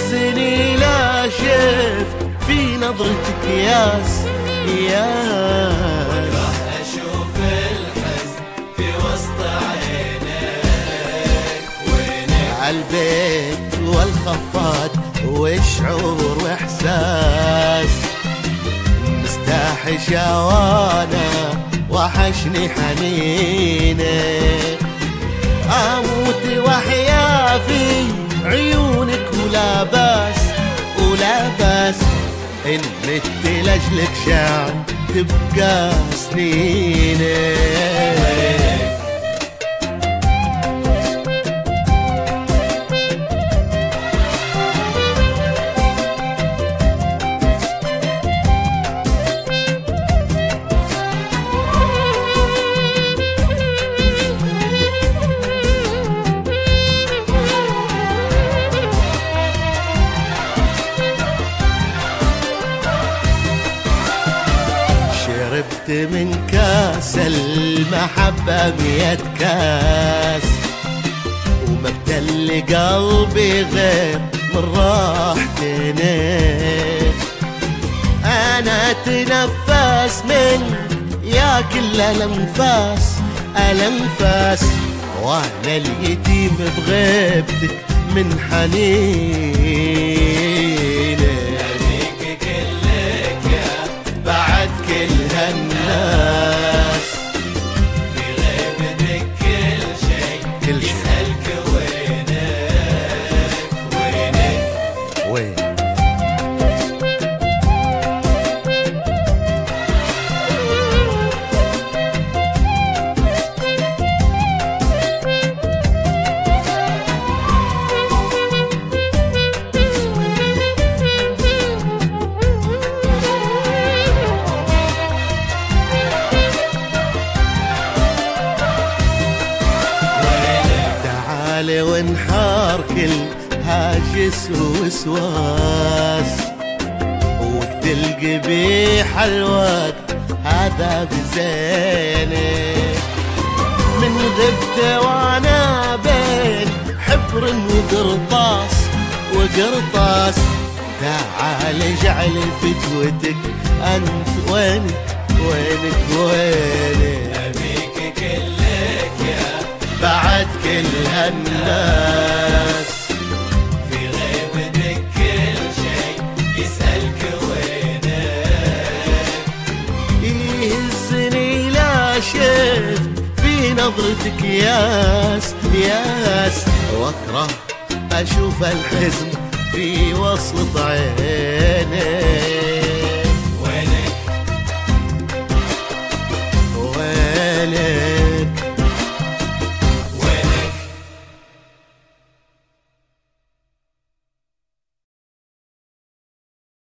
يهزني لا شفت في نظرتك ياس ياس. راح اشوف الحزن في وسط عينيك وينك عالبيت والخفاض والشعور واحساس مستحشى وانا وحشني حنينك اموت واحيا في عيونك ولا باس ولا باس ان مت لاجلك شعر تبقى سنينك. شربت من كاس المحبة 100 كاس وما ابتل قلبي غير من راحتك. أنا أتنفس من يا كل الأنفاس الأنفاس وأنا اليتيم بغيبتك من حنينك. بعد كل هالناس في غيبتك كل شيء يسألك وينك وينك وين. وانحار كل هاجس ووسواس وقت القبيح الوقت هذا بزينك من غبت وانا بين حبر وقرطاس وقرطاس. تعال اجعل فتوتك انت وينك وينك وينك. أبيك كلك يا بعد كل هالناس في غيبتك كل شيء يسألك وينك. يهزني لا شفت في نظرتك ياس ياس واكره اشوف الحزن في وسط عينيك.